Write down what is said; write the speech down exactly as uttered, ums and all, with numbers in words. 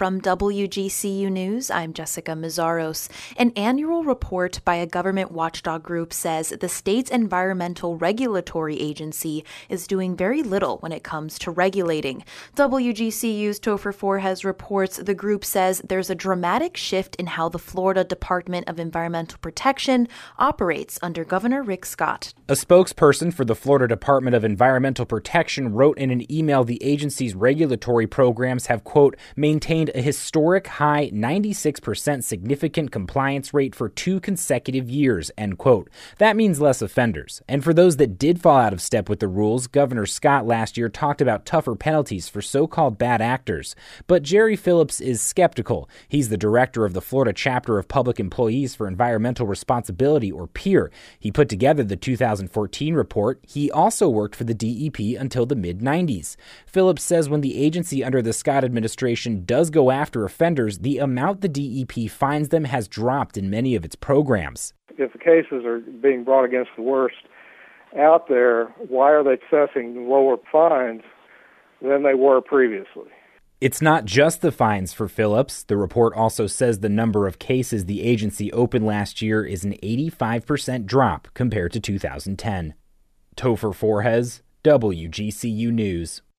From W G C U News, I'm Jessica Mazzaros. An annual report by a government watchdog group says the state's environmental regulatory agency is doing very little when it comes to regulating. W G C U's Topher Forhecz reports the group says there's a dramatic shift in how the Florida Department of Environmental Protection operates under Governor Rick Scott. A spokesperson for the Florida Department of Environmental Protection wrote in an email the agency's regulatory programs have, quote, maintained a historic high ninety-six percent significant compliance rate for two consecutive years, end quote. That means less offenders. And for those that did fall out of step with the rules, Governor Scott last year talked about tougher penalties for so-called bad actors. But Jerry Phillips is skeptical. He's the director of the Florida chapter of Public Employees for Environmental Responsibility, or PEER. He put together the two thousand fourteen report. He also worked for the D E P until the mid nineties. Phillips says when the agency under the Scott administration does go after offenders, the amount the D E P fines them has dropped in many of its programs. If the cases are being brought against the worst out there, why are they assessing lower fines than they were previously? It's not just the fines for Phillips. The report also says the number of cases the agency opened last year is an eighty-five percent drop compared to two thousand ten. Topher Forhecz, W G C U News.